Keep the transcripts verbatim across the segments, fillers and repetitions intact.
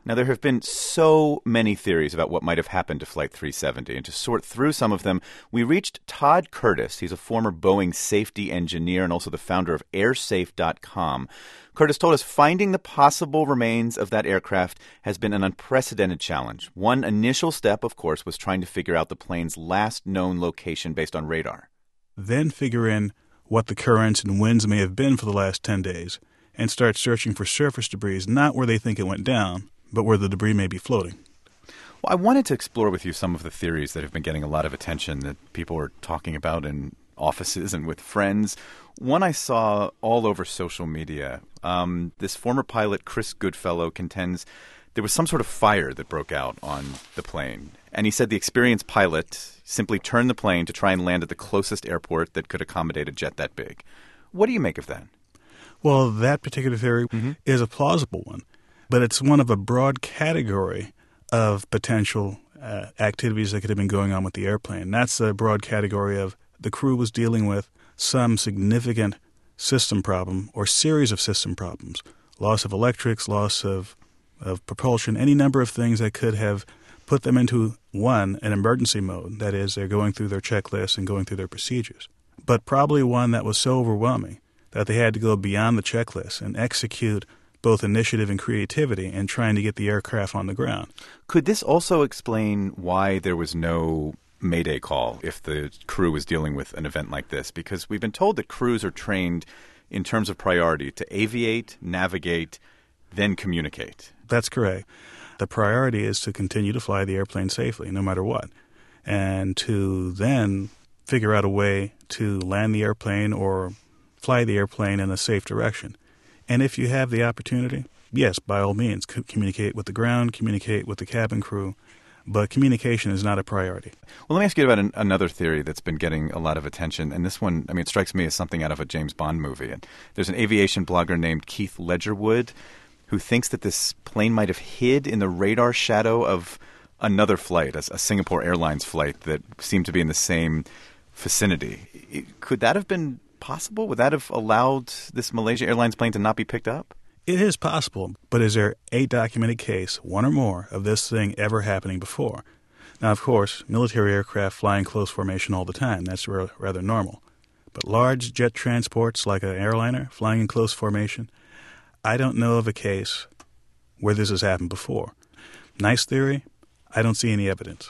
Now, there have been so many theories about what might have happened to Flight three seventy, and to sort through some of them, we reached Todd Curtis. He's a former Boeing safety engineer and also the founder of air safe dot com. Curtis told us finding the possible remains of that aircraft has been an unprecedented challenge. One initial step, of course, was trying to figure out the plane's last known location based on radar. Then figure in what the currents and winds may have been for the last ten days and start searching for surface debris, not where they think it went down, but where the debris may be floating. Well, I wanted to explore with you some of the theories that have been getting a lot of attention that people are talking about in offices and with friends. One I saw all over social media. Um, this former pilot, Chris Goodfellow, contends there was some sort of fire that broke out on the plane. And he said the experienced pilot simply turned the plane to try and land at the closest airport that could accommodate a jet that big. What do you make of that? Well, that particular theory mm-hmm. is a plausible one, but it's one of a broad category of potential uh, activities that could have been going on with the airplane. That's a broad category of the crew was dealing with some significant system problem or series of system problems, loss of electrics, loss of, of propulsion, any number of things that could have put them into, one, an emergency mode. That is, they're going through their checklist and going through their procedures. But probably one that was so overwhelming that they had to go beyond the checklist and execute both initiative and creativity in trying to get the aircraft on the ground. Could this also explain why there was no Mayday call if the crew was dealing with an event like this? Because we've been told that crews are trained in terms of priority to aviate, navigate, then communicate. That's correct. The priority is to continue to fly the airplane safely, no matter what, and to then figure out a way to land the airplane or fly the airplane in a safe direction. And if you have the opportunity, yes, by all means, communicate with the ground, communicate with the cabin crew, but communication is not a priority. Well, let me ask you about an, another theory that's been getting a lot of attention, and this one, I mean, it strikes me as something out of a James Bond movie. And there's an aviation blogger named Keith Ledgerwood who thinks that this plane might have hid in the radar shadow of another flight, a, a Singapore Airlines flight that seemed to be in the same vicinity. It, could that have been possible? Would that have allowed this Malaysia Airlines plane to not be picked up? It is possible, but is there a documented case, one or more, of this thing ever happening before? Now, of course, military aircraft fly in close formation all the time. That's r- rather normal. But large jet transports like an airliner flying in close formation, I don't know of a case where this has happened before. Nice theory. I don't see any evidence.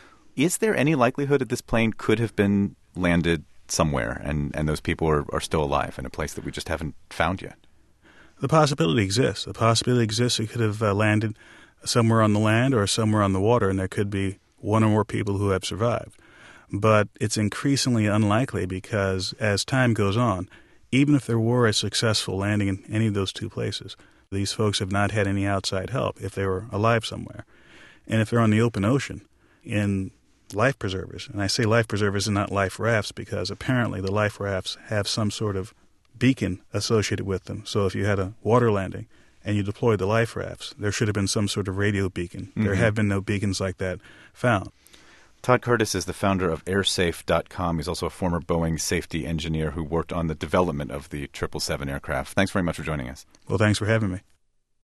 Is there any likelihood that this plane could have been landed somewhere and, and those people are, are still alive in a place that we just haven't found yet? The possibility exists. The possibility exists it could have uh, landed somewhere on the land or somewhere on the water, and there could be one or more people who have survived. But it's increasingly unlikely because as time goes on, even if there were a successful landing in any of those two places, these folks have not had any outside help if they were alive somewhere. And if they're on the open ocean in life preservers, and I say life preservers and not life rafts because apparently the life rafts have some sort of beacon associated with them. So if you had a water landing and you deployed the life rafts, there should have been some sort of radio beacon. Mm-hmm. There have been no beacons like that found. Todd Curtis is the founder of air safe dot com. He's also a former Boeing safety engineer who worked on the development of the triple seven aircraft. Thanks very much for joining us. Well, thanks for having me.